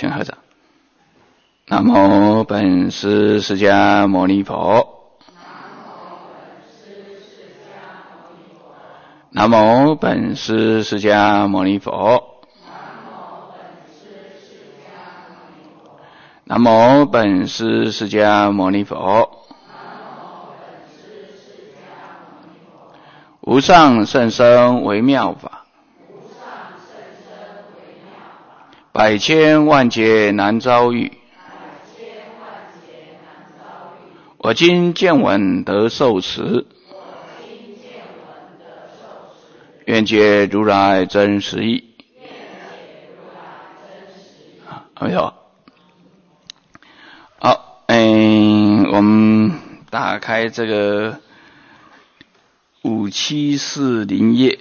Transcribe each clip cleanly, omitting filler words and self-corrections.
请合掌。南无本师释迦牟尼佛。南无本师释迦牟尼佛。南无本师释迦牟尼佛。无上甚深微妙法，百千万劫难遭遇。我今见闻得受持，愿解如来真实义。好，我们打开这个5740页。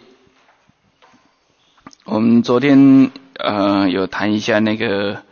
我们昨天有谈一下那个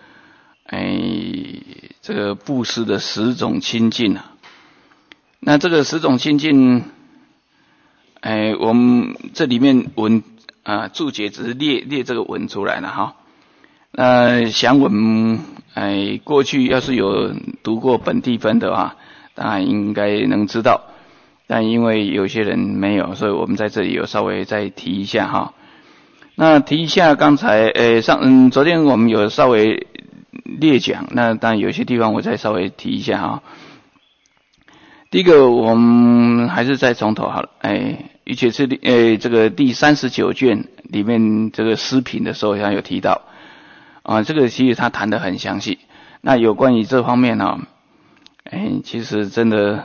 这个布施的10种清净啊。那这个10种清净，我们这里面文注解只是列这个文出来了哈。详文过去要是有读过本地分的话，当然应该能知道，但因为有些人没有，所以我们在这里有稍微再提一下哈。那提一下刚才昨天我们有稍微列讲，那当然有些地方我再稍微提一下哈。第一个我们还是再从头好了，而且是这个第39卷里面这个诗品的时候他有提到这个其实他谈得很详细。那有关于这方面呢，其实真的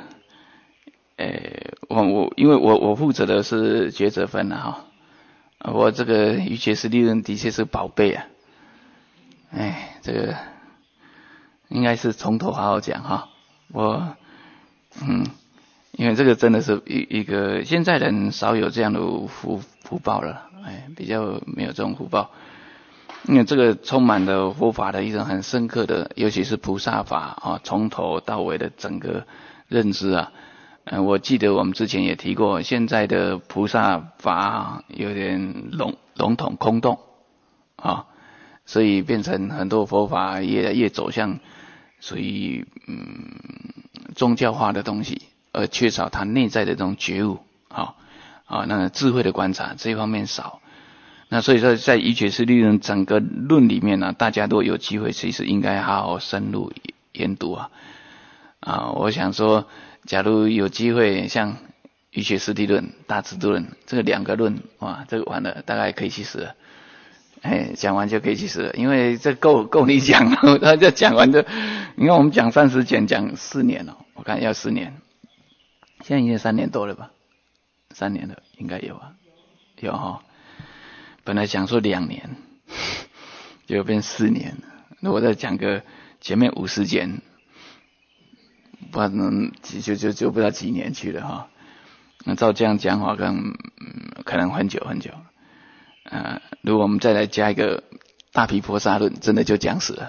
因为我负责的是抉择分哈，我这个瑜伽师利论的确是宝贝啊，这个应该是从头好好讲哈。因为这个真的是一个现在人少有这样的福报了，比较没有这种福报。因为这个充满了佛法的一种很深刻的，尤其是菩萨法从头到尾的整个认知啊。我记得我们之前也提过，现在的菩萨法有点笼统空洞所以变成很多佛法越走向属于宗教化的东西，而缺少它内在的这种觉悟那智慧的观察这一方面少。那所以说在瑜伽师利论整个论里面呢，大家都有机会其实应该好好深入研读我想说假如有机会像瑜伽师地论、大智度论这个2个论这个完了大概可以去死了，讲完就可以去死了，因为这够你讲了，他就讲完的。你看我们讲30卷讲4年了，我看要4年，现在已经3年多了吧？3年了，应该有有本来想说2年，结果变4年。如果再讲个前面50卷，不知道就不知道几年去了那照这样讲话可能很久。如果我们再来加一个大毗婆沙论，真的就讲死了。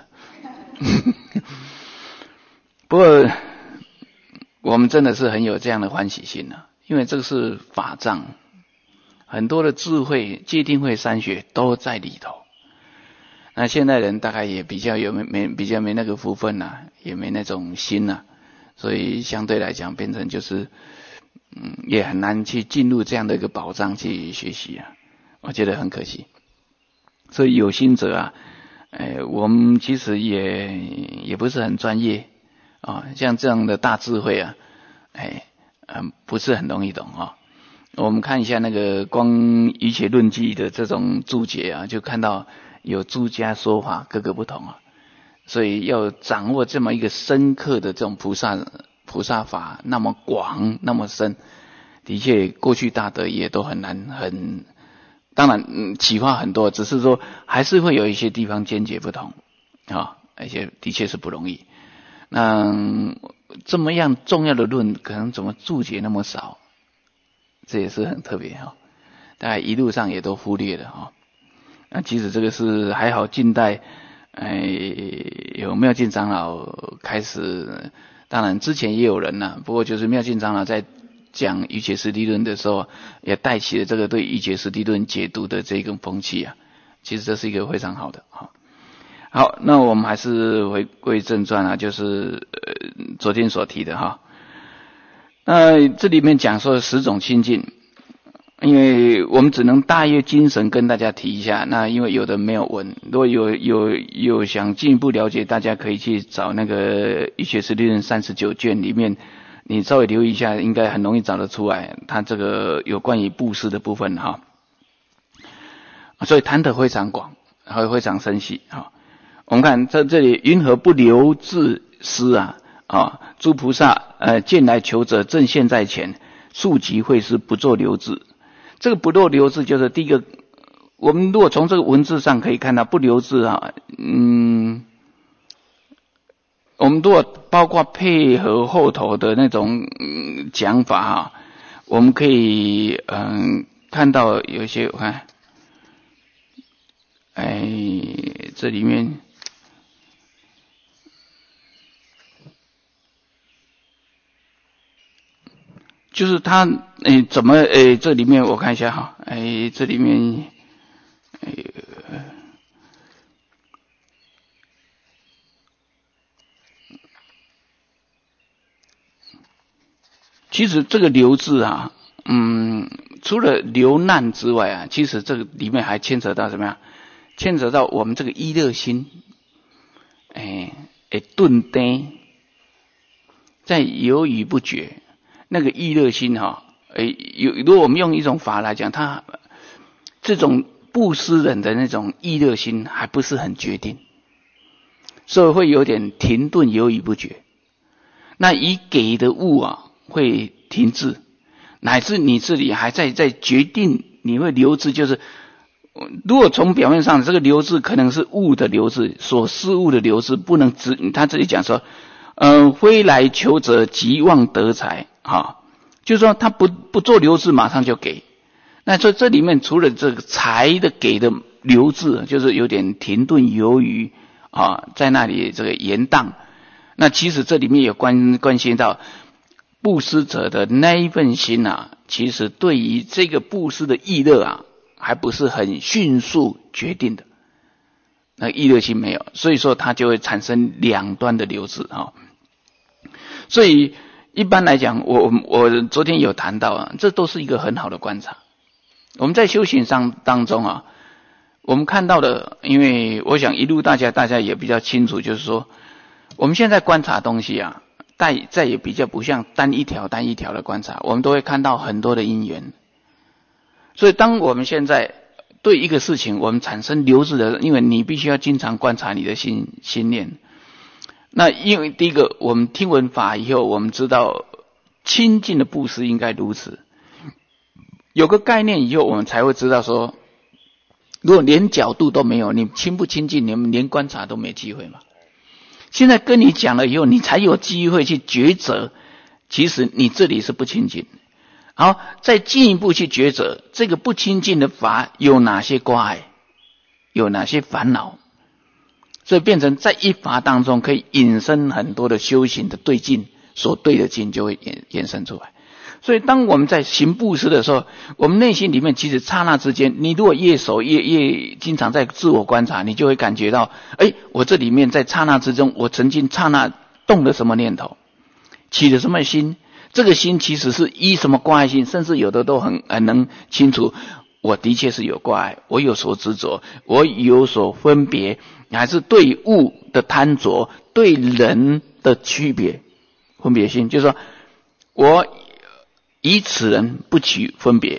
不过我们真的是很有这样的欢喜心因为这个是法藏，很多的智慧戒定慧三学都在里头。那现代人大概也比较没那个福分也没那种心所以相对来讲变成就是也很难去进入这样的一个宝藏去学习我觉得很可惜。所以有心者我们其实也不是很专业像这样的大智慧不是很容易懂我们看一下那个光瑜伽论记的这种注解就看到有诸家说法各个不同所以要掌握这么一个深刻的这种菩萨法那么广那么深，的确过去大德也都很难当然启发很多，只是说还是会有一些地方见解不同而且的确是不容易。那这么样重要的论可能怎么注解那么少，这也是很特别大概一路上也都忽略了那即使这个是还好近代有妙净长老开始，当然之前也有人不过就是妙净长老在讲瑜伽师地论的时候也带起了这个对瑜伽师地论解读的这个风气其实这是一个非常好的好，那我们还是回归正传啊，就是昨天所提的哈。那这里面讲说10种清净，因为我们只能大约精神跟大家提一下。那因为有的没有闻，如果有想进一步了解，大家可以去找那个医学史理论39卷里面，你稍微留意一下，应该很容易找得出来。它这个有关于布施的部分哈，所以谈得非常广，还非常深细哈。我们看在这里，云何不留自施啊？诸菩萨见来求者，正现在前，速即会施，不作留滞。这个不做留滞，就是第一个，我们如果从这个文字上可以看到不留滞啊，我们如果包括配合后头的那种讲法啊，我们可以看到有一些我看，这里面。就是他怎么这里面我看一下哈，这里面其实这个留字啊，除了流难之外啊，其实这个里面还牵扯到什么呀？牵扯到我们这个依乐心，顿呆，在犹豫不决。那个意乐心哈，如果我们用一种法来讲，它这种布施人的那种意乐心还不是很决定，所以会有点停顿犹豫不决。那已给的物啊会停滞，乃至你这里还在决定你会留滞，就是如果从表面上这个留滞可能是物的留滞，所施物的留滞，不能他这里讲说非来求者即望得财就是说他不做留滞马上就给。那这里面除了这个财的给的留滞，就是有点停顿犹豫在那里这个延宕。那其实这里面有关系到布施者的那一份心啊，其实对于这个布施的意乐啊，还不是很迅速决定的。那意乐心没有，所以说它就会产生两端的留滞所以一般来讲，我昨天有谈到啊，这都是一个很好的观察。我们在修行当中啊，我们看到的，因为我想一路大家也比较清楚，就是说我们现在观察东西啊，再也比较不像单一条的观察，我们都会看到很多的因缘。所以当我们现在对一个事情我们产生留滞的，因为你必须要经常观察你的心念。那因为第一个，我们听闻法以后，我们知道清净的布施应该如此，有个概念以后，我们才会知道说，如果连角度都没有，你清不清净，你们连观察都没机会嘛。现在跟你讲了以后，你才有机会去抉择，其实你这里是不清净。好，再进一步去抉择这个不清净的法有哪些挂碍，有哪些烦恼。所以变成在一法当中可以引申很多的修行的对境，所对的境就会衍生出来。所以当我们在行布施的时候，我们内心里面其实刹那之间，你如果越守越经常在自我观察，你就会感觉到，我这里面在刹那之中，我曾经刹那动了什么念头，起了什么心，这个心其实是依什么挂碍心，甚至有的都很能清楚，我的确是有挂碍，我有所执着，我有所分别，还是对物的贪着，对人的区别分别心，就是说我以此人不取分别，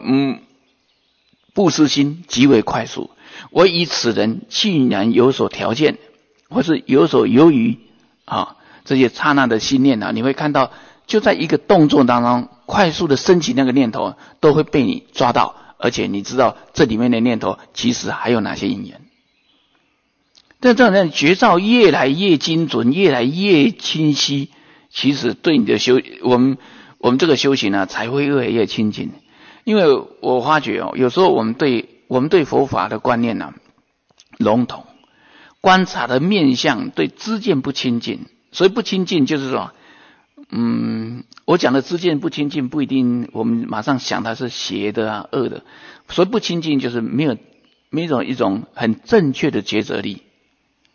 布施心极为快速。我以此人竟然有所条件，或是有所犹豫这些刹那的心念你会看到就在一个动作当中快速的升起那个念头，都会被你抓到，而且你知道这里面的念头其实还有哪些因缘。但这种觉照越来越精准，越来越清晰，其实对你的我们这个修行才会越来越亲近。因为我发觉有时候我们对佛法的观念笼统，观察的面向对知见不亲近。所以不亲近就是说我讲的知见不亲近不一定我们马上想它是邪的恶的，所以不亲近就是没有一种很正确的抉择力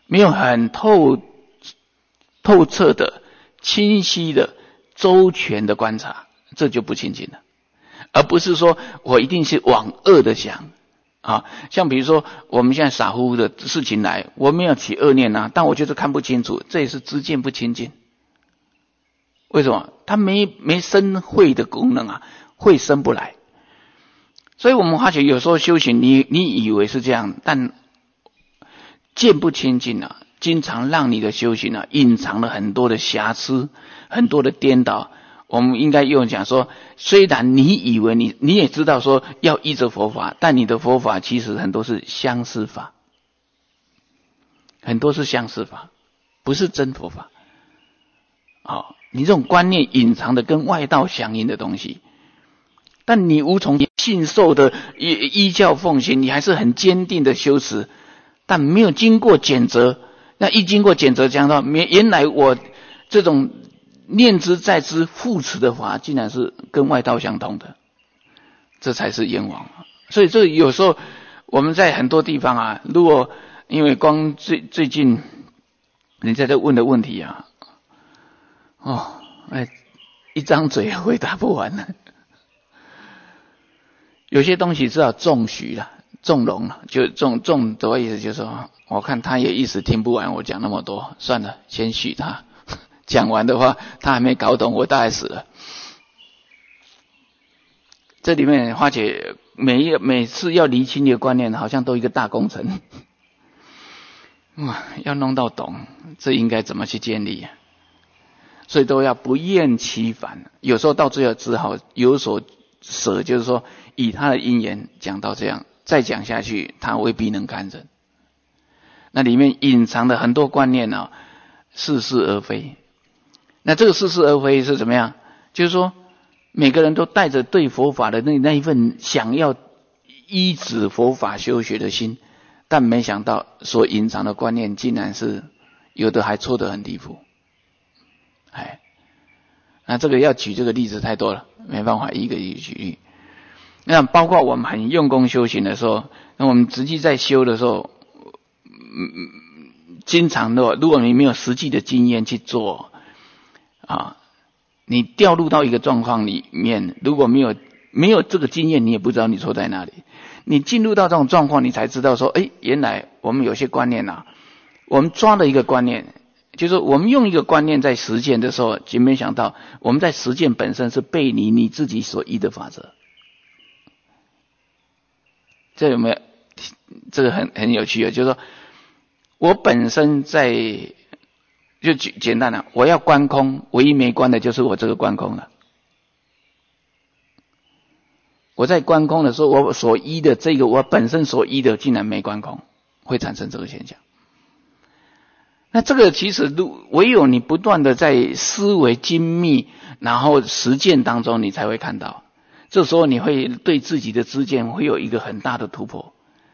没有很透彻的、清晰的、周全的观察，这就不清净了。而不是说我一定是往恶的想啊，像比如说我们现在傻乎乎的事情来，我没有起恶念啊，但我就是看不清楚，这也是知见不清净。为什么？它没生慧的功能啊，慧生不来。所以我们发觉有时候修行，你以为是这样，但见不清净啊，经常让你的修行啊隐藏了很多的瑕疵，很多的颠倒。我们应该用讲说，虽然你以为你也知道说要依着佛法，但你的佛法其实很多是相似法，很多是相似法，不是真佛法。你这种观念隐藏的跟外道相应的东西，但你无从信受的依教奉行，你还是很坚定的修持，但没有经过检责。那一经过检责，讲到原来我这种念之在之护持的法，竟然是跟外道相同的，这才是冤枉。所以这有时候我们在很多地方啊，如果因为光最近人家在问的问题啊，一张嘴回答不完了。有些东西只好纵许了，纵容了，就纵的意思就是说，我看他也一时听不完我讲那么多，算了，先许他。讲完的话，他还没搞懂，我大概死了。这里面花姐每次要厘清一个观念，好像都一个大工程。要弄到懂，这应该怎么去建立啊？所以都要不厌其烦，有时候到最后只好有所舍，就是说以他的因缘讲到这样，再讲下去他未必能看忍。那里面隐藏的很多观念啊，似是而非。那这个似是而非是怎么样？就是说每个人都带着对佛法的那一份想要依止佛法修学的心，但没想到所隐藏的观念竟然是有的还错得很离谱。那这个要举这个例子太多了，没办法一个一个举例。那包括我们很用功修行的时候，那我们实际在修的时候，经常的，如果你没有实际的经验去做你掉入到一个状况里面，如果没有这个经验，你也不知道你错在哪里。你进入到这种状况，你才知道说，原来我们有些观念我们抓了一个观念，就是我们用一个观念在实践的时候，就没想到我们在实践本身是背离你自己所依的法则。这有没有？这个很有趣的，就是说我本身就简单了，我要观空，唯一没观的就是我这个观空了。我在观空的时候，我所依的这个我本身所依的竟然没观空，会产生这个现象。那这个其实唯有你不断的在思维精密，然后实践当中，你才会看到。这时候你会对自己的知见会有一个很大的突破。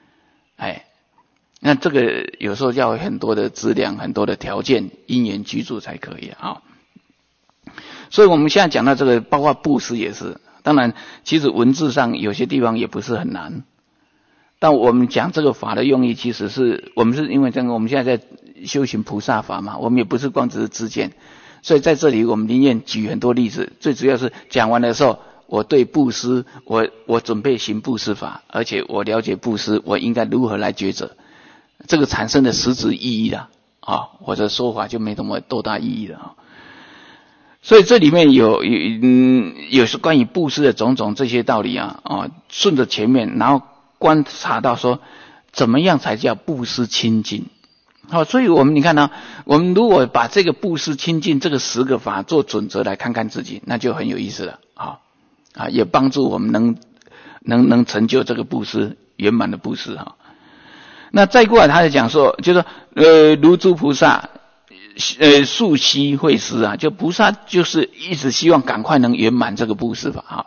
那这个有时候要很多的质量，很多的条件，因缘具足才可以所以我们现在讲到这个，包括布施也是。当然其实文字上有些地方也不是很难，但我们讲这个法的用意，其实是我们是因为我们现在在修行菩萨法嘛，我们也不是光只是知见，所以在这里我们宁愿举很多例子，最主要是讲完的时候，我对布施，我准备行布施法，而且我了解布施，我应该如何来抉择，这个产生的实质意义我的说法就没那么多大意义了所以这里面有是关于布施的种种这些道理顺着前面，然后观察到说怎么样才叫布施清净。所以你看我们如果把这个布施清净这个10个法做准则来看看自己，那就很有意思了也帮助我们能成就这个布施圆满的布施那再过来他就讲说，就是说如诸菩萨速悉慧施就菩萨就是一直希望赶快能圆满这个布施法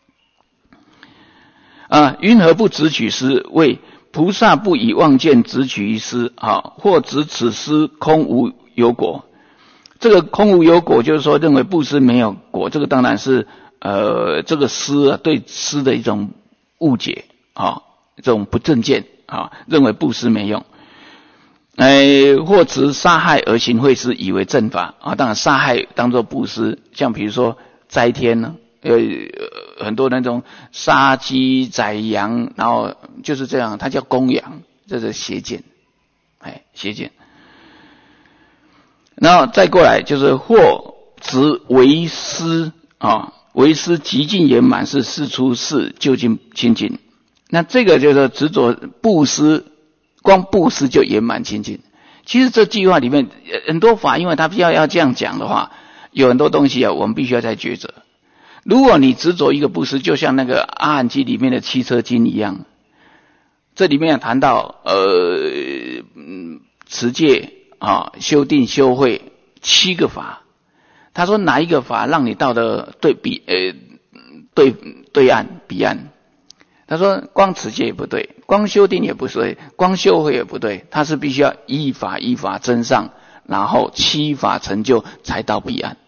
云何不执取施？为菩萨不以妄见执取于施或执此施空无有果。这个空无有果就是说认为布施没有果，这个当然是这个施对施的一种误解这种不正见认为布施没用。 或持杀害而行惠施，以为正法啊。当然杀害当作布施，像比如说斋天呢，很多那种杀鸡宰羊，然后就是这样，它叫供养，这是邪见，邪见。然后再过来就是或执为施啊，为施极尽圆满，是事出世究竟清净。那这个就是执着布施，光布施就圆满清净。其实这句话里面很多法，因为他要这样讲的话，有很多东西啊，我们必须要再抉择。如果你执着一个布施，就像那个阿含经里面的七车经一样，这里面谈到持戒啊、修定、修慧7个法。他说哪一个法让你到的对岸彼岸？他说光持戒也不对，光修定也不对，光修慧也不对，他是必须要依法增上，然后7法成就才到彼岸。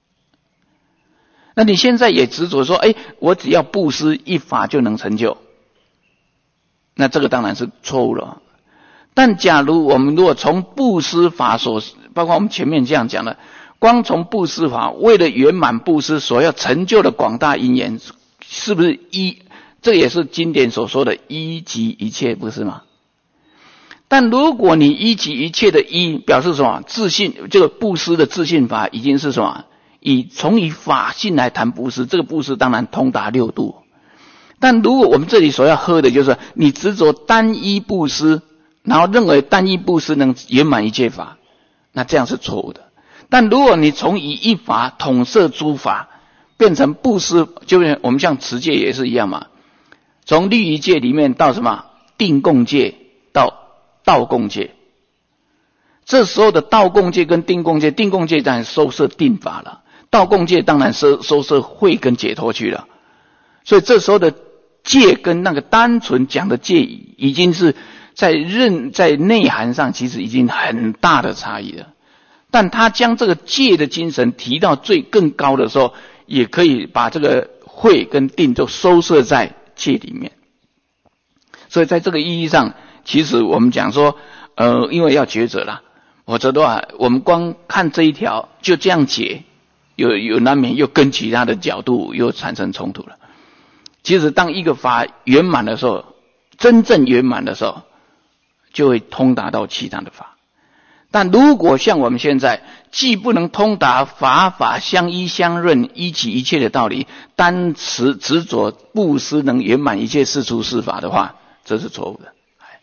那你现在也执着说，我只要布施1法就能成就，那这个当然是错误了。但假如我们如果从布施法包括我们前面这样讲的，光从布施法为了圆满布施所要成就的广大因缘，是不是这也是经典所说的一即一切，不是吗？但如果你一即一切的表示什么？自信，这个布施的自信法已经是什么？从法性来谈布施，这个布施当然通达6度。但如果我们这里所要喝的就是你执着单一布施，然后认为单一布施能圆满一切法，那这样是错误的。但如果你从以一法统摄诸法，变成布施，就是我们像持戒也是一样嘛，从律仪戒里面到什么定共戒到道共戒，这时候的道共戒跟定共戒，定共戒当然收摄定法了，道共戒当然收摄慧跟解脱去了。所以这时候的戒跟那个单纯讲的戒已经是在内涵上其实已经很大的差异了。但他将这个戒的精神提到更高的时候，也可以把这个慧跟定都收摄在戒里面。所以在这个意义上，其实我们讲说因为要抉择啦，否则的话我们光看这一条就这样解，有难免又跟其他的角度又产生冲突了。其实当一个法圆满的时候，真正圆满的时候，就会通达到其他的法。但如果像我们现在既不能通达法相依相润一即一切的道理，单执着布施能圆满一切事出世法的话，这是错误的。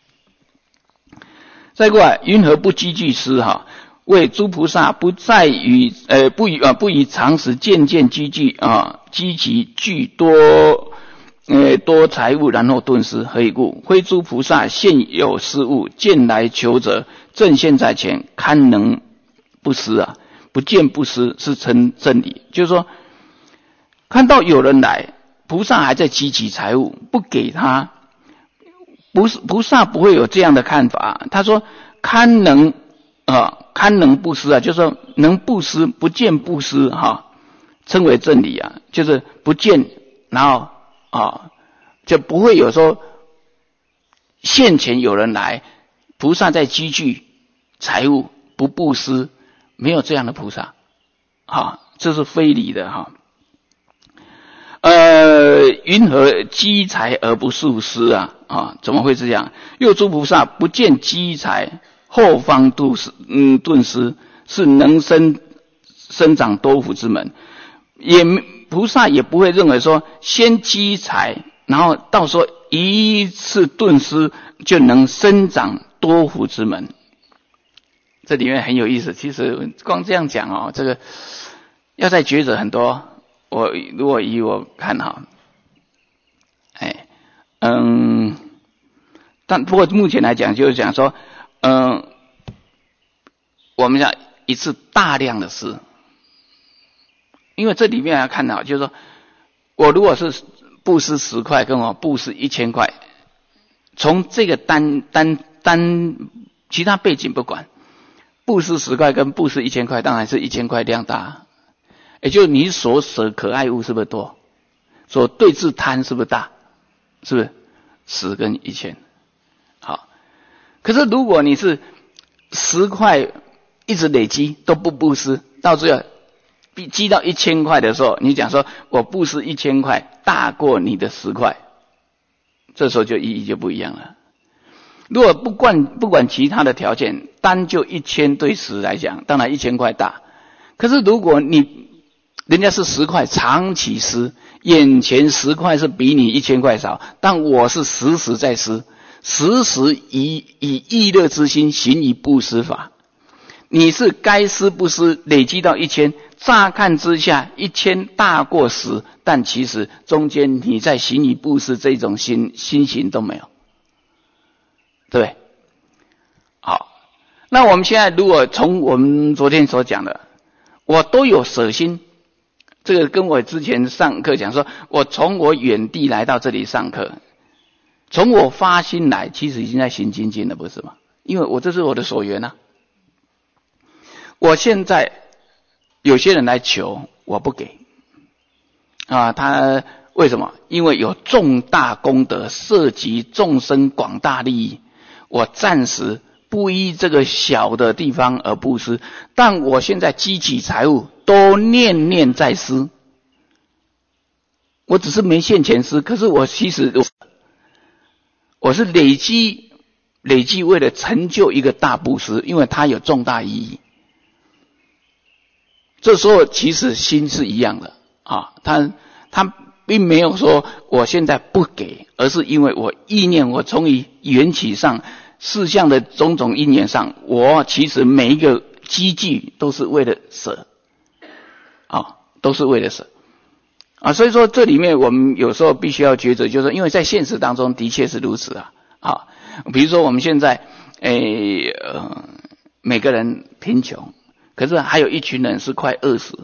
再过来，云何不积聚施为诸菩萨不在于不以常时渐渐积聚积其聚多财物，然后顿施。何以故？非诸菩萨现有施物，见来求者，正现在前，堪能不施不见不施，是成正理。就是说，看到有人来，菩萨还在积集财物，不给他，菩萨不会有这样的看法。他说堪能不施就是说能不施，不见不施称为正理就是不见，然后就不会有说现前有人来，菩萨在积聚财物不布施，没有这样的菩萨这是非理的云何积财而不速施怎么会这样？又诸菩萨不见积财，后方顿施，是能生长多福之门。菩萨也不会认为说先积财，然后到时候一次顿施就能生长多福之门。这里面很有意思，其实光这样讲这个要再抉择很多。如果以我看但不过目前来讲就是讲说我们讲一次大量的施，因为这里面要看到就是说，我如果是布施10块跟我布施1000块，从这个单其他背景不管，布施10块跟布施1000块当然是1000块量大，也就是你所舍可爱物是不是多，所对治贪是不是大，是不是10跟1000。好，可是如果你是 10块一直累积都不布施，到最后积到1000块的时候，你讲说我布施1000块大过你的10块，这时候就意义就不一样了。如果不管其他的条件，单就1000对10来讲，当然1000块大。可是如果人家是10块长期施，眼前10块是比你1000块少，但我是时时在施，时时以意乐之心行以布施法。你是该施不施，累积到1000，乍看之下1000大过10，但其实中间你在行以布施这种心行都没有，对不对？好，那我们现在如果从我们昨天所讲的，我都有舍心，这个跟我之前上课讲说，我从我远地来到这里上课，从我发心来，其实已经在行精进了，不是吗？因为这是我的所缘啊。我现在有些人来求，我不给啊，他为什么？因为有重大功德，涉及众生广大利益，我暂时不依这个小的地方而布施，但我现在积起财物，都念念在施。我只是没现钱施，可是我其实我是累积为了成就一个大布施，因为它有重大意义。这时候其实心是一样的啊，他并没有说我现在不给，而是因为我意念，我从缘起上事项的种种因缘上，我其实每一个积聚都是为了舍啊，都是为了舍啊。所以说这里面我们有时候必须要抉择，就是因为在现实当中的确是如此啊。比如说我们现在每个人贫穷，可是还有一群人是快饿死。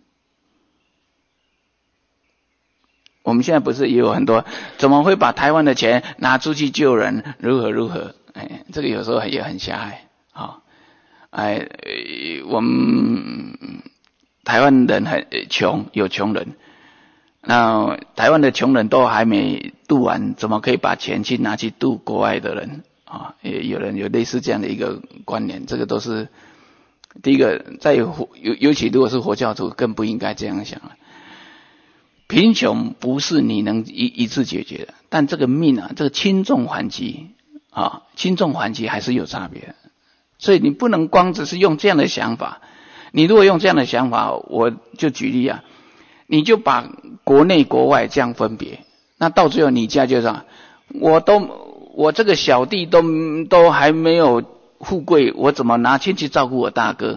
我们现在不是也有很多怎么会把台湾的钱拿出去救人，如何这个有时候也很狭隘啊。我们台湾人很穷，有穷人，那台湾的穷人都还没度完，怎么可以把钱去拿去度国外的人啊？也有人有类似这样的一个观念，这个都是第一个，尤其如果是佛教徒，更不应该这样想了。贫穷不是你能一次解决的，但这个命啊，这个轻重缓急啊，轻重缓急还是有差别的。所以你不能光只是用这样的想法。你如果用这样的想法，我就举例啊，你就把国内国外这样分别，那到最后你家就这样，我这个小弟都还没有富贵，我怎么拿钱去照顾我大哥？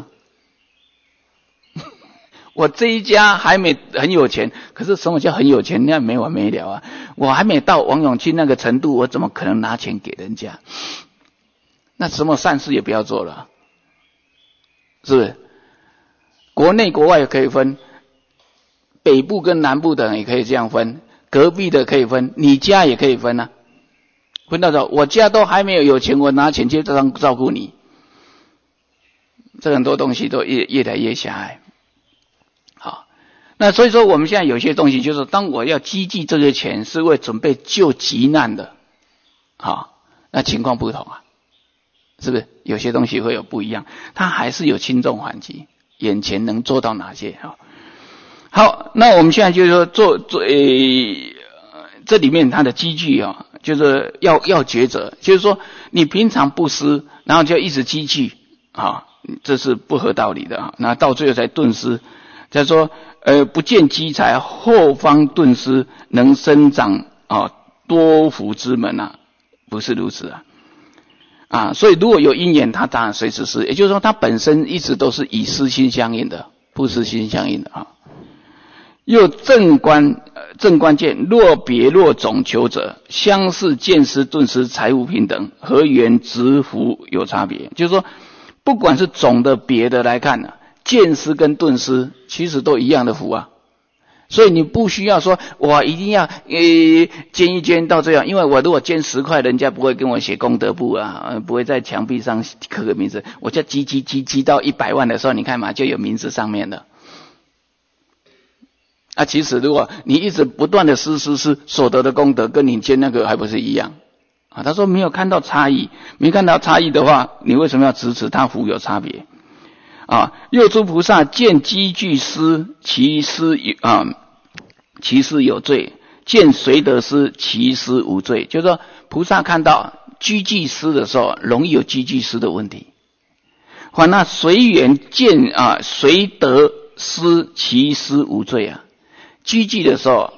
我这一家还没很有钱，可是什么叫很有钱？那没完没了啊！我还没到王永庆那个程度，我怎么可能拿钱给人家？那什么善事也不要做了，是不是？国内国外也可以分，北部跟南部的人也可以这样分，隔壁的可以分，你家也可以分啊。分到说，我家都还没有钱，我拿钱去照顾你，这很多东西都越来越狭隘。好，那所以说我们现在有些东西，就是当我要积聚这些钱，是为准备救急难的，好，那情况不同啊，是不是？有些东西会有不一样，它还是有轻重缓急，眼前能做到哪些？好，那我们现在就是说这里面它的积聚啊，就是要抉择，就是说你平常不施，然后就一直积聚啊，这是不合道理的啊。那到最后才顿施，他说不见积财，后方顿施，能生长啊多福之门啊，不是如此啊。所以如果有因缘，他当然随时施，也就是说他本身一直都是以施心相应的，不施心相应的啊。又正关键，若总求者，相似见施顿施财物平等，何缘执福有差别？就是说不管是总的别的来看见施跟顿施其实都一样的福啊。所以你不需要说我一定要捐一捐到这样，因为我如果捐10块，人家不会跟我写功德簿啊，不会在墙壁上刻个名字，我就积到100万的时候，你看嘛，就有名字上面的。其实如果你一直不断的施，所得的功德跟你捐那个还不是一样啊，他说没有看到差异，没看到差异的话，你为什么要支持他福有差别？啊，六诸菩萨见积聚施，其施有罪；见随得施，其施无罪。就是说，菩萨看到积聚施的时候，容易有积聚施的问题。反那随缘见随得施，其施无罪啊。积聚的时候，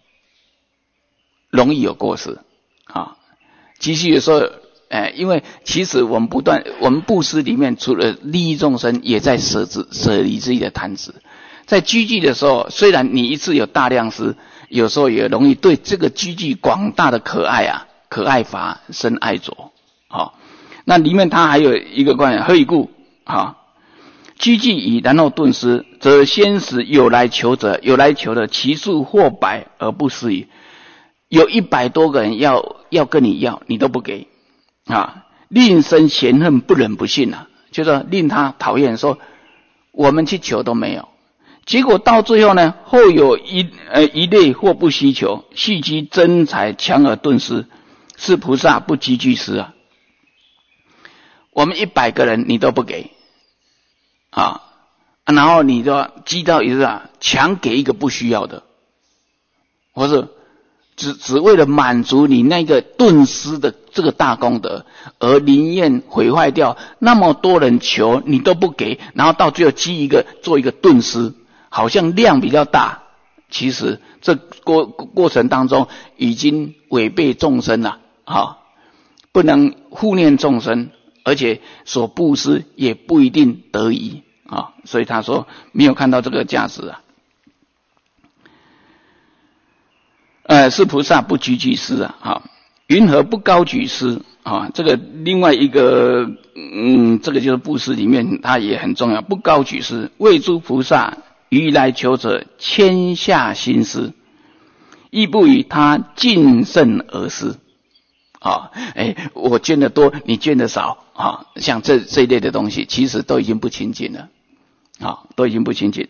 容易有过失啊。积聚的时候，因为其实我们布施里面，除了利益众生，也在舍离自己的贪执。在积聚的时候，虽然你一次有大量施，有时候也容易对这个积聚广大的可爱法生爱着。好，那里面它还有一个观点，何以故？积聚已，然后顿施，则先使有来求者，有来求的其数或百而不施矣。有100多个人要跟你要，你都不给啊，令生嫌恨，不忍不信啊，就是令他讨厌，说我们去求都没有，结果到最后呢，后有一类或不希求，蓄积真财，强而顿施，是菩萨不积聚施啊。我们100个人你都不给啊，然后你就积到一个强给一个不需要的，或者只为了满足你那个顿施的这个大功德，而宁愿毁坏掉那么多人求你都不给，然后到最后积一个做一个顿施，好像量比较大，其实这过程当中已经违背众生了啊，不能护念众生，而且所布施也不一定得宜啊，所以他说没有看到这个价值啊。是菩萨不积聚施啊，云何不高举施啊？这个另外一个，这个就是布施里面它也很重要，不高举施，为诸菩萨于来求者谦下心施，亦不与他尽甚而施啊。我捐的多，你捐的少啊，像这一类的东西，其实都已经不亲近了啊，都已经不亲近。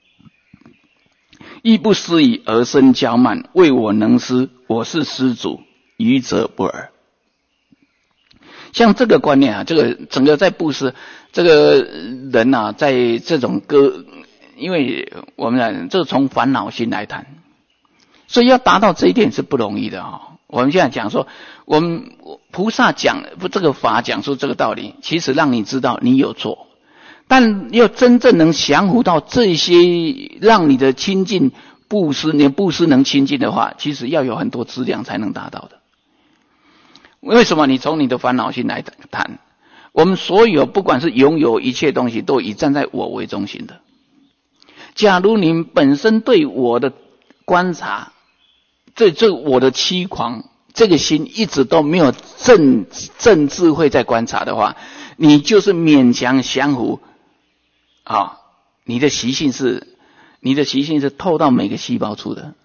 亦不施以而生骄慢，为我能施，我是施主，愚者不尔。像这个观念啊，这个整个在布施，这个人啊，在这种因为我们讲这从烦恼心来谈，所以要达到这一点是不容易的啊。我们现在讲说，我们菩萨讲这个法讲出这个道理，其实让你知道你有错。但要真正能降服到这些，让你的亲近布施，你的布施能亲近的话，其实要有很多资粮才能达到的。为什么？你从你的烦恼心来谈，我们所有不管是拥有一切东西，都以站在我为中心的。假如你本身对我的观察，这我的欺狂，这个心一直都没有正智慧在观察的话，你就是勉强降服。你的习性是透到每个细胞处的。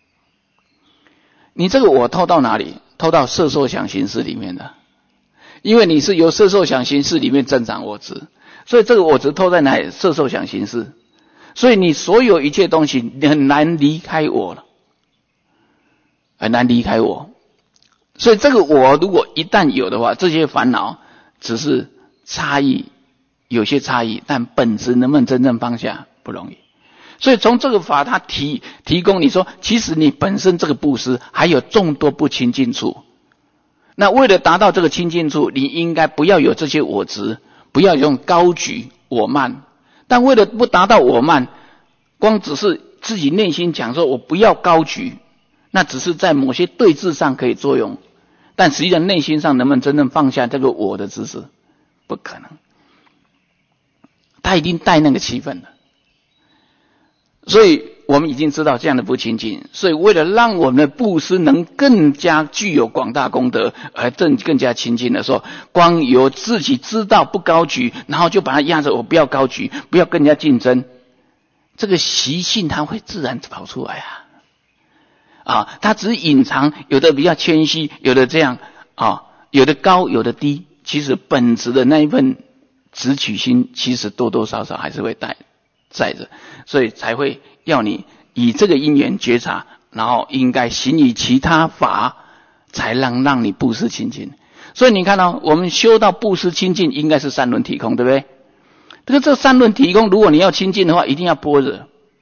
你这个我透到哪里？透到色受想行识里面的，因为你是由色受想行识里面增长我执，所以这个我执透在哪里？色受想行识，所以你所有一切东西很难离开我了，很难离开我。所以这个我如果一旦有的话，这些烦恼只是差异。有些差异，但本质能不能真正放下不容易。所以从这个法它提供你说，其实你本身这个布施还有众多不亲近处。那为了达到这个亲近处，你应该不要有这些我执，不要用高举我慢。但为了不达到我慢，光只是自己内心讲说我不要高举，那只是在某些对峙上可以作用，但实际上内心上能不能真正放下这个我的知识，不可能。他已经带那个气氛了，所以我们已经知道这样的不亲近，所以为了让我们的布施能更加具有广大功德，而更加亲近的时候，光由自己知道不高举，然后就把它压着，我不要高举，不要跟人家竞争，这个习性它会自然跑出来它只是隐藏，有的比较谦虚，有的这样有的高，有的低，其实本质的那一份直取心其实多多少少还是会在着，所以才会要你以这个因缘觉察，然后应该行以其他法才能让你布施清净。所以你看哦，我们修到布施清净，应该是三轮体空，对不对？这三轮体空，如果你要清净的话，一定要般若，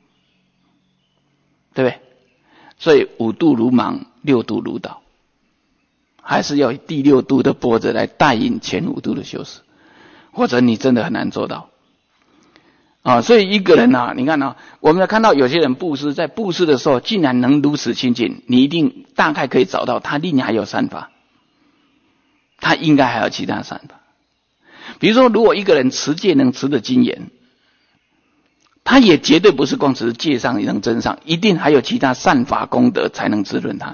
对不对？所以五度如盲，六度如导，还是要以第六度的般若来带引前五度的修持，或者你真的很难做到。所以一个人啊，你看啊，我们看到有些人布施，在布施的时候竟然能如此清净，你一定大概可以找到他另外还有善法，他应该还有其他善法。比如说，如果一个人持戒能持得精严，他也绝对不是光持戒上能增上，一定还有其他善法功德才能滋润他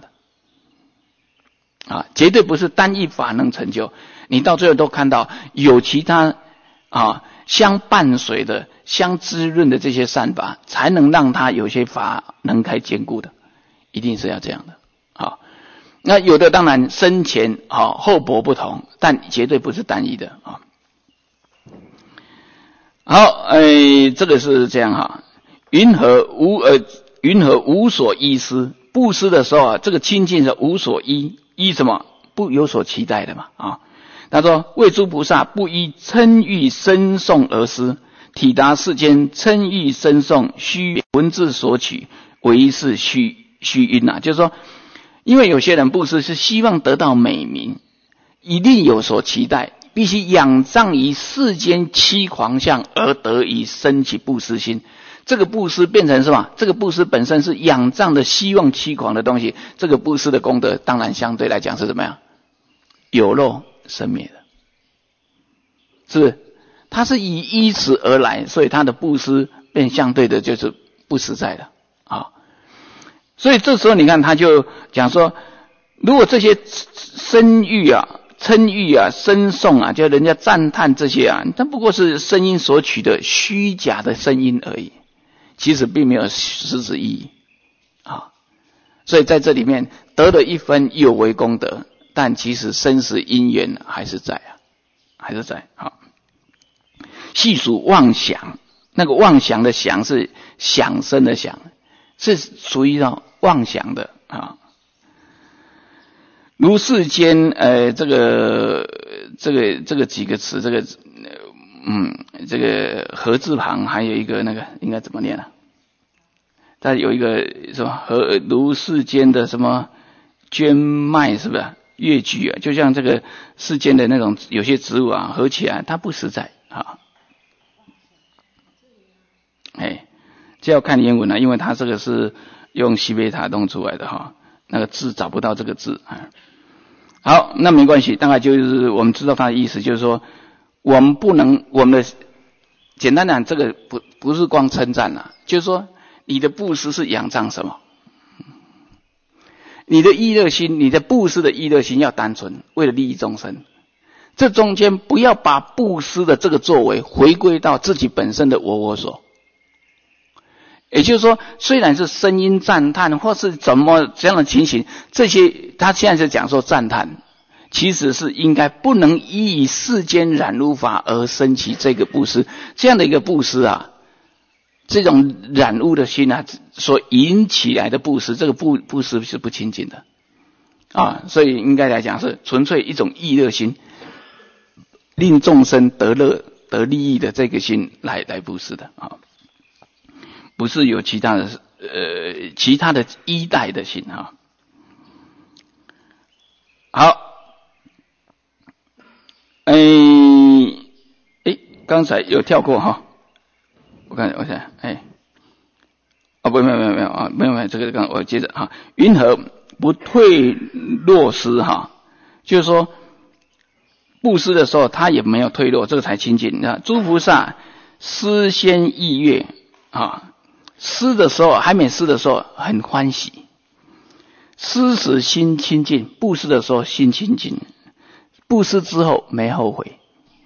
的。绝对不是单一法能成就，你到最后都看到有其他相伴随的、相滋润的这些善法，才能让他有些法能开坚固的，一定是要这样的。那有的当然深浅厚薄不同，但绝对不是单一的啊。好，这个是这样云何无所依施？布施的时候这个清净是无所依什么？不有所期待的嘛他说：为诸菩萨不依称誉声颂而施，体达世间称誉声颂，虚文字所取，唯是虚因就是说，因为有些人布施是希望得到美名，一定有所期待，必须仰仗于世间七狂相而得以生起布施心。这个布施变成什么？这个布施本身是仰仗的希望七狂的东西，这个布施的功德当然相对来讲是怎么样？有漏生灭的，是不是？它是依此而来，所以它的布施变相对的就是不实在的所以这时候你看他就讲说，如果这些声誉称誉声颂就人家赞叹这些它不过是声音所取的虚假的声音而已，其实并没有实质意义所以在这里面得了一分有为功德，但其实生死因缘还是在细数妄想，那个妄想的想是想生的想，是属于妄想的如世间这个几个词，这个合字旁还有一个那个应该怎么念它有一个说如世间的什么捐麦，是不是越剧就像这个世间的那种有些植物合起来它不实在这要看原文因为它这个是用西贝塔弄出来的那个字找不到这个字好，那没关系，大概就是我们知道它的意思，就是说我们不能，我们的简单讲，这个不是光称赞就是说你的布施是仰仗什么？你的意乐心，你的布施的意乐心要单纯，为了利益众生。这中间不要把布施的这个作为回归到自己本身的我所。也就是说，虽然是声音赞叹或是怎样的情形，这些他现在是讲说赞叹，其实是应该不能依以世间染污法而生起这个布施，这样的一个布施这种染污的心所引起来的布施，这个布施是不清净的所以应该来讲是纯粹一种意乐心，令众生得乐得利益的这个心来布施的不是有其他的依赖的心好，刚才有跳过我想没有这个刚我接着云何不退落施就是说布施的时候他也没有退落，这个才清净。诸菩萨施先意乐施的时候还没施的时候很欢喜，施时心清净，布施的时候心清净，布施之后没后悔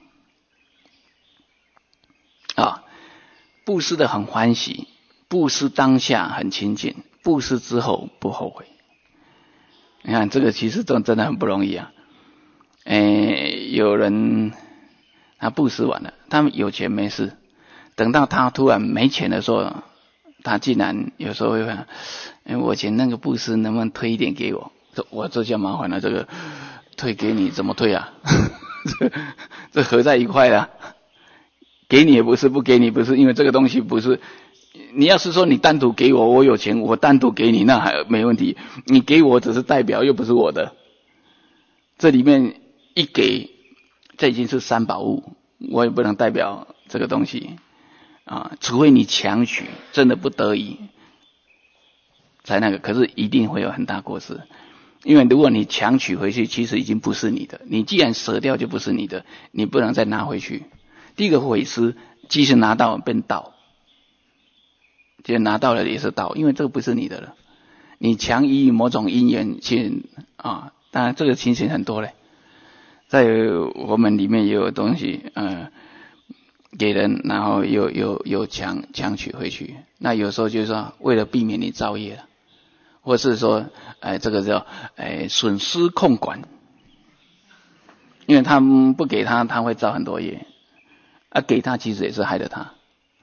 布施的很欢喜，布施当下很清净，布施之后不后悔。你看这个其实真的很不容易有人他布施完了，他们有钱没事，等到他突然没钱的时候，他竟然有时候会问我钱那个布施能不能推一点给我我这下麻烦了，这个退给你怎么退啊？这合在一块啊，给你也不是，不给你不是，因为这个东西不是。你要是说你单独给我，我有钱，我单独给你那还没问题。你给我只是代表，又不是我的。这里面一给，这已经是三宝物，我也不能代表这个东西啊，除非你强取，真的不得已才那个。可是一定会有很大过失，因为如果你强取回去，其实已经不是你的。你既然舍掉，就不是你的，你不能再拿回去。第一个毁失，即使拿到变盗。就拿到了也是盗，因为这个不是你的了。你强依某种因缘去啊，当然这个情形很多嘞，在我们里面也有东西，给人，然后又强取回去。那有时候就是说，为了避免你造业了，或是说，这个叫损失控管，因为他们不给他，他会造很多业，给他其实也是害了他，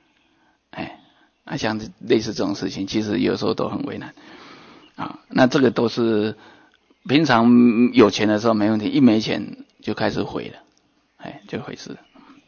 像类似这种事情，其实有时候都很为难啊。那这个都是平常有钱的时候没问题，一没钱就开始毁了，就毁事。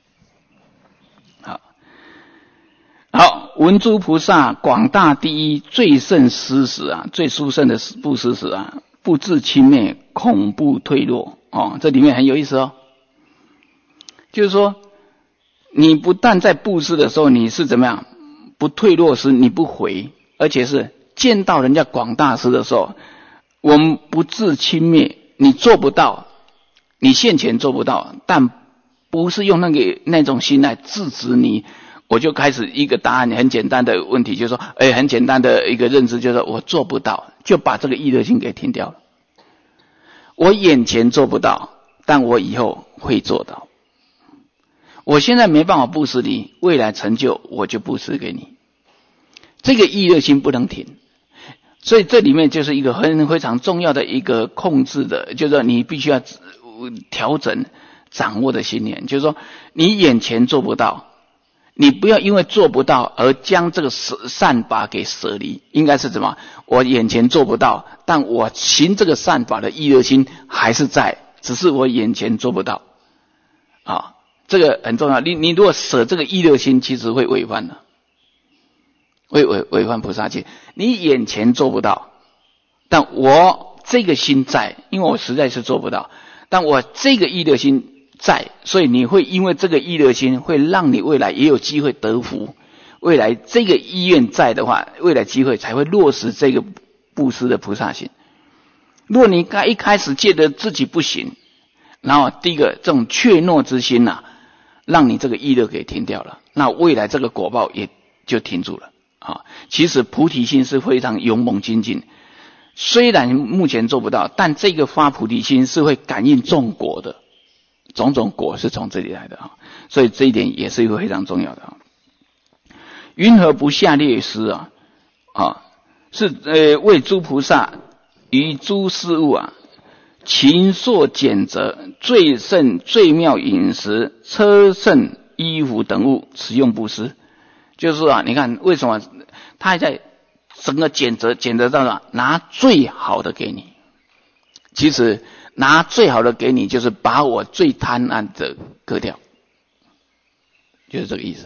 好，文殊菩萨广大第一最胜施时啊，最殊胜的布施时啊，不自轻蔑，恐怖退落这里面很有意思哦。就是说，你不但在布施的时候，你是怎么样？不退落时你不回，而且是见到人家广大师的时候，我们不自轻蔑，你做不到，你现前做不到，但不是用那种心来制止你。我就开始一个答案很简单的问题，就是说，很简单的一个认知，就是我做不到，就把这个意乐心给停掉了。我眼前做不到，但我以后会做到。我现在没办法布施你，未来成就我就布施给你。这个意乐心不能停，所以这里面就是一个非常重要的一个控制的，就是说你必须要调整掌握的心念，就是说你眼前做不到，你不要因为做不到而将这个善法给舍离，应该是什么？我眼前做不到，但我行这个善法的意乐心还是在，只是我眼前做不到啊。这个很重要，你如果舍这个意乐心，其实会违反的，会违反菩萨戒。你眼前做不到，但我这个心在，因为我实在是做不到，但我这个意乐心在，所以你会因为这个意乐心，会让你未来也有机会得福。未来这个意愿在的话，未来机会才会落实这个布施的菩萨心。如果你一开始觉得自己不行，然后第一个这种怯懦之心让你这个意乐给停掉了，那未来这个果报也就停住了啊。其实菩提心是非常勇猛精进，虽然目前做不到，但这个发菩提心是会感应众果的，种种果是从这里来的啊，所以这一点也是一个非常重要的啊。云何不下列施是为诸菩萨于诸事物勤硕俭择，最胜最妙饮食，车胜衣服等物，使用布施。就是你看为什么他还在整个俭择到拿最好的给你。其实拿最好的给你，就是把我最贪婪的割掉，就是这个意思。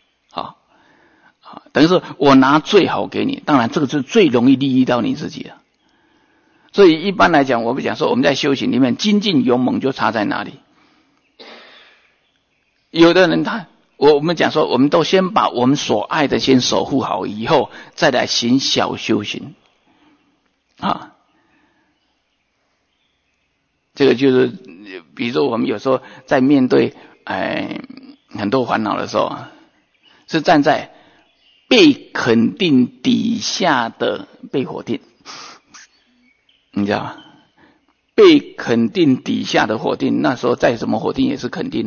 等于说我拿最好给你，当然这个是最容易利益到你自己的。所以一般来讲，我们讲说我们在修行里面精进勇猛就差在哪里？有的人我们讲说，我们都先把我们所爱的先守护好，以后再来行小修行这个就是比如说我们有时候在面对很多烦恼的时候，是站在被肯定底下的被否定，你知道吗？被肯定底下的否定，那时候再怎么否定也是肯定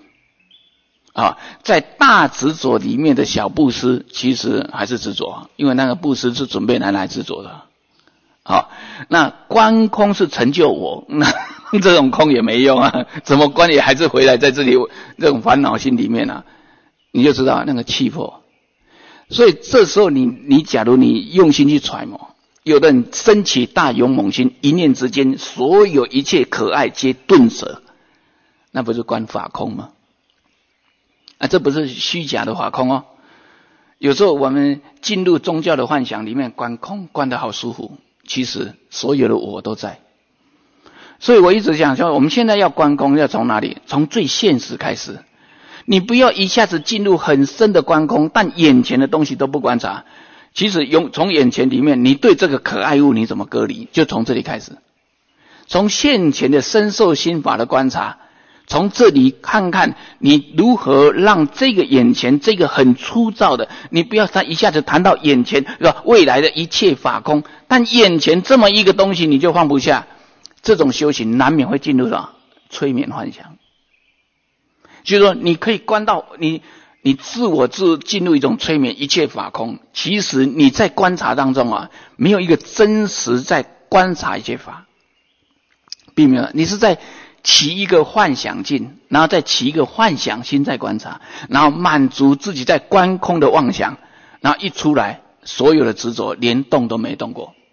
在大执着里面的小布施，其实还是执着，因为那个布施是准备来执着的。那观空是成就我，那这种空也没用怎么观也还是回来在这里这种烦恼心里面你就知道那个气魄。所以这时候你假如你用心去揣摩， 有的人升起大勇猛心，一念之间，所有一切可爱皆顿舍，那不是观法空吗？这不是虚假的法空哦。有时候我们进入宗教的幻想里面观空，观得好舒服，其实所有的我都在。所以我一直讲说，我们现在要观空，要从哪里？从最现实开始。你不要一下子进入很深的观空，但眼前的东西都不观察。其实从眼前里面，你对这个可爱物你怎么隔离？就从这里开始，从现前的身受心法的观察，从这里看看你如何让这个眼前这个很粗糙的，你不要一下子谈到眼前未来的一切法空，但眼前这么一个东西你就放不下，这种修行难免会进入到催眠幻想。就是说你可以观到你自进入一种催眠，一切法空。其实你在观察当中没有一个真实在观察一切法，并没有，你是在起一个幻想境，然后再起一个幻想心在观察，然后满足自己在观空的妄想，然后一出来，所有的执着连动都没动过。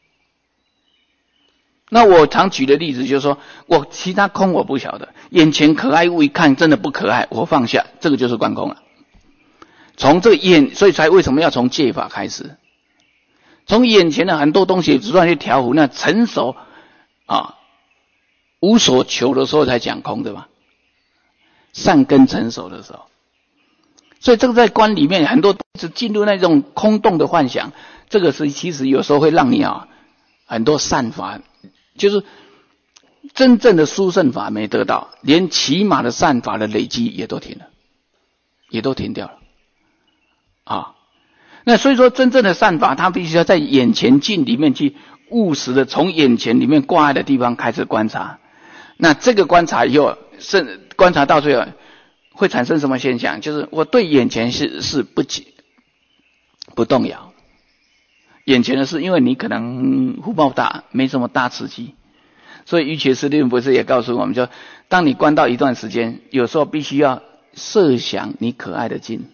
那我常举的例子就是说，我其他空我不晓得，眼前可爱物一看真的不可爱，我放下，这个就是观空了。从这个所以才为什么要从戒法开始？从眼前的很多东西只算去调伏，那成熟无所求的时候才讲空，对吧？善根成熟的时候，所以这个在观里面很多是进入那种空洞的幻想，这个是其实有时候会让你很多善法。就是真正的殊胜法没得到，连起码的善法的累积也都停了，也都停掉了那所以说真正的善法，它必须要在眼前境里面去务实的从眼前里面挂碍的地方开始观察。那这个观察以后，观察到最后会产生什么现象？就是我对眼前是不动摇。眼前的事，因为你可能福报大，没什么大刺激，所以瑜伽师论博士也告诉我们，就当你观到一段时间，有时候必须要设想你可爱的境，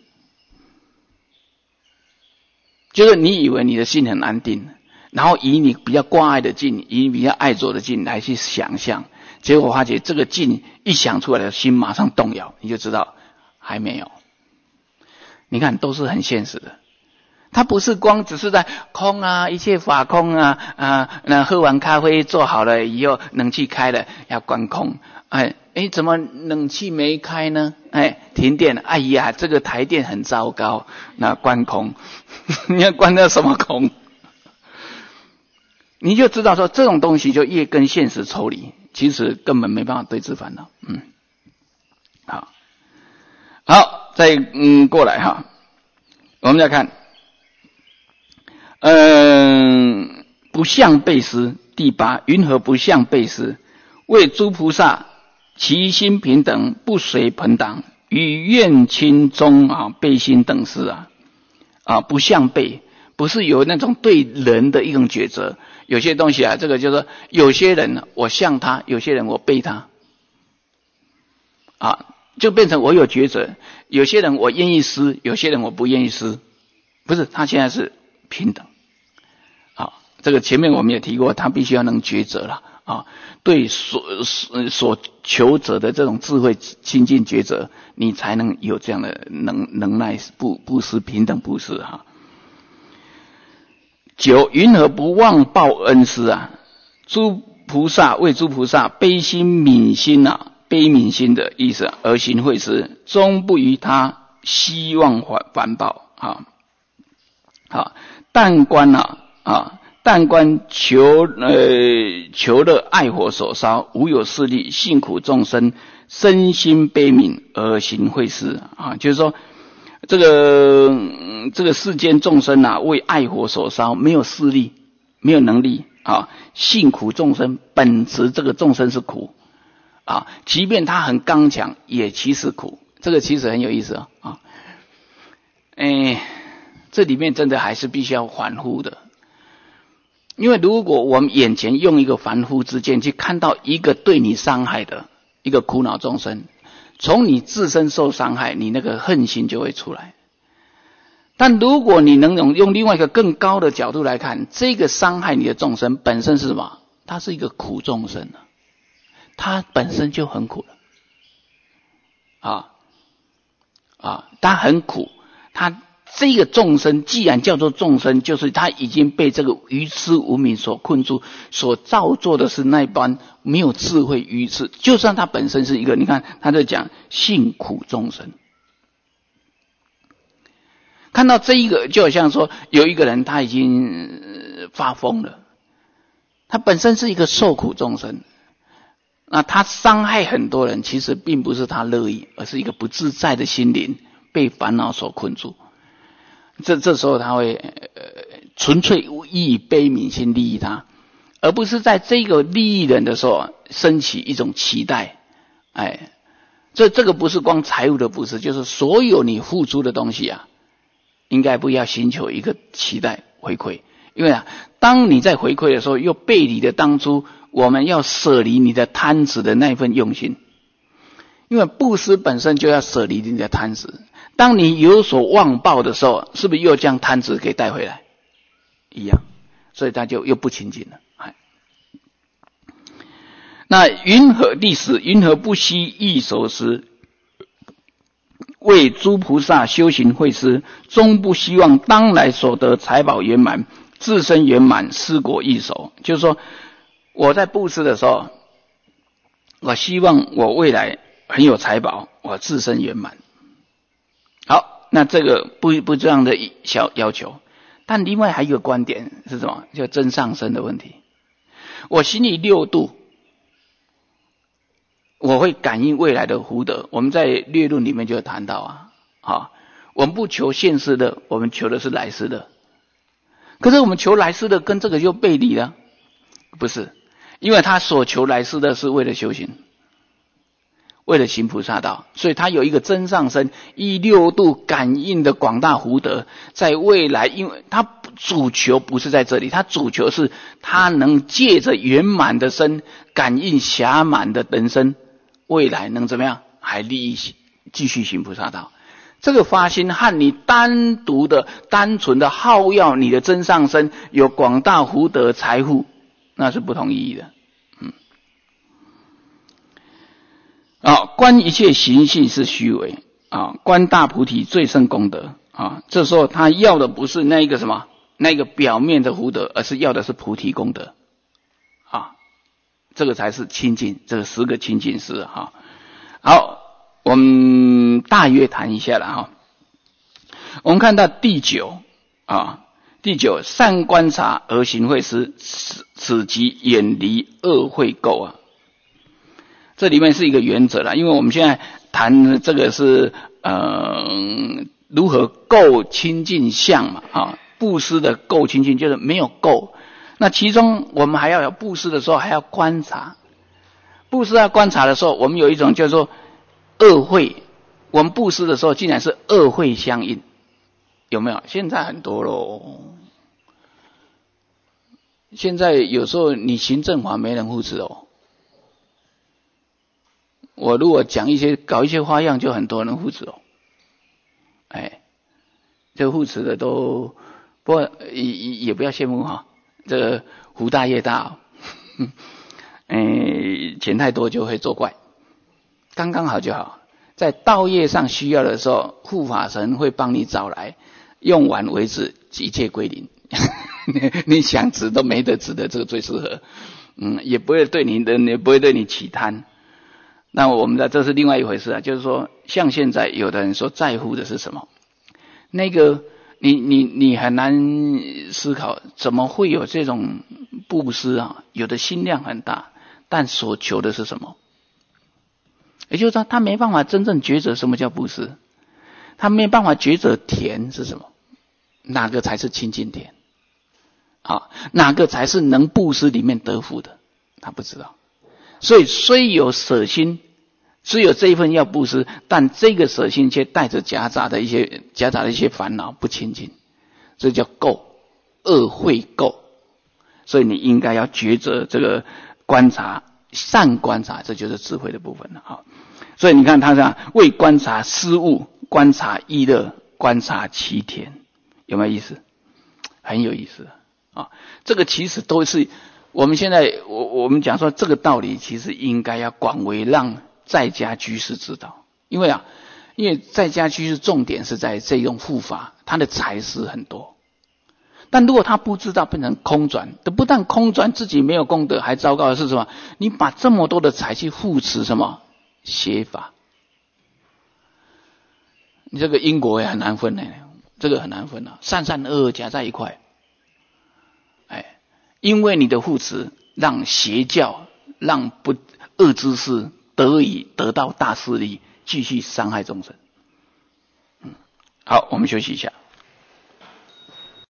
就是你以为你的心很安定，然后以你比较挂碍的境，以你比较爱着的境来去想象，结果发觉这个境一想出来的心马上动摇，你就知道还没有。你看都是很现实的。它不是光只是在空一切法空那喝完咖啡做好了以后，冷气开了要观空，怎么冷气没开呢？停电了，哎呀，这个台电很糟糕，那观空，你要观到什么空？你就知道说这种东西就越跟现实抽离，其实根本没办法对治烦恼。好，再过来我们再看。不相背思第八，云何不相背思？为诸菩萨其心平等，不随朋党，与愿亲中背心等事不相背，不是有那种对人的一种抉择。有些东西这个就是说，有些人我像他，有些人我背他就变成我有抉择。有些人我愿意施，有些人我不愿意施，不是，他现在是平等。这个前面我们也提过，他必须要能抉择了对所求者的这种智慧亲近抉择，你才能有这样的能耐布施平等布施9，云何不忘报恩师诸菩萨为诸菩萨悲心悯心悲悯心的意思而行惠施，终不于他希望反报但观求乐爱火所烧，无有势力，幸苦众生，身心悲悯而行惠施就是说这个世间众生为爱火所烧，没有势力，没有能力幸苦众生，本质这个众生是苦即便他很刚强，也其实苦。这个其实很有意思这里面真的还是必须要反复的。因为如果我们眼前用一个凡夫之见去看到一个对你伤害的一个苦恼众生，从你自身受伤害，你那个恨心就会出来。 但如果你能用另外一个更高的角度来看，这个伤害你的众生本身是什么？它是一个苦众生啊，它本身就很苦了它很苦，它这个众生既然叫做众生，就是他已经被这个愚痴无明所困住，所造作的是那般没有智慧愚痴。就算他本身是一个，你看他在讲性苦众生，看到这一个就好像说有一个人他已经发疯了，他本身是一个受苦众生，那他伤害很多人，其实并不是他乐意，而是一个不自在的心灵被烦恼所困住。这时候他会纯粹以悲悯心利益他，而不是在这个利益人的时候升起一种期待。这个不是光财务的布施，就是所有你付出的东西啊，应该不要寻求一个期待回馈。因为当你在回馈的时候，又背离了当初我们要舍离你的贪执的那份用心。因为布施本身就要舍离你的贪执，当你有所忘报的时候，是不是又将贪执给带回来？一样，所以他就又不清净了。那第10，云何不惜益所施，为诸菩萨修行惠施，终不希望当来所得财宝圆满，自身圆满，施果益手。就是说，我在布施的时候，我希望我未来很有财宝，我自身圆满。好，那这个不这样的小要求，但另外还有一个观点是什么？就真上身的问题。我心里6度，我会感应未来的福德。我们在略论里面就有谈到我们不求现世的，我们求的是来世的。可是我们求来世的跟这个又背离了，不是？因为他所求来世的是为了修行，为了行菩萨道，所以他有一个真上身，以6度感应的广大福德，在未来，因为他主求不是在这里，他主求是他能借着圆满的身感应暇满的人生，未来能怎么样？还利益继续行菩萨道。这个发心和你单独的单纯的好要你的真上身有广大福德财富，那是不同意义的。观一切行性是虚伪观大菩提最胜功德这时候他要的不是那个什么那个表面的福德，而是要的是菩提功德这个才是清净，这个10个清净事好，我们大约谈一下了我们看到第9善观察而行惠施，此即远离恶慧垢这里面是一个原则啦，因为我们现在谈这个是如何够清净相嘛布施的够清净就是没有够。那其中我们还要有布施的时候还要观察，布施要观察的时候，我们有一种叫做恶慧，我们布施的时候竟然是恶慧相应，有没有？现在很多咯，现在有时候你行正法没人护持我如果搞一些花样，就很多人护持这护持的都不过也不要羡慕这个福大业大钱太多就会作怪，刚刚好就好。在道业上需要的时候，护法神会帮你找来，用完为止，一切归零你想值都没得值的，这个最适合也不会对你也不会对你起贪。那我们这是另外一回事就是说，像现在有的人说在乎的是什么，那个你很难思考，怎么会有这种布施有的心量很大，但所求的是什么？也就是说，他没办法真正抉择什么叫布施，他没办法抉择田是什么，哪个才是清净田哪个才是能布施里面得福的，他不知道。所以虽有舍心，虽有这一份要布施，但这个舍心却带着夹杂的一些烦恼，不清净，这叫垢，恶慧垢。所以你应该要抉择这个观察，善观察，这就是智慧的部分了所以你看他为观察失误，观察意乐，观察其田有没有意思？很有意思啊！这个其实都是我们现在我们讲说这个道理，其实应该要广为让在家居士知道，因为在家居士重点是在这种护法，他的财施很多。但如果他不知道，变成空转，不但空转自己没有功德，还糟糕的是什么？你把这么多的财去护持什么邪法，你这个因果也很难分呢，这个很难分啊，善善恶恶加在一块，因为你的护持，让邪教、让不恶知识得到大势力，继续伤害众生。好，我们休息一下。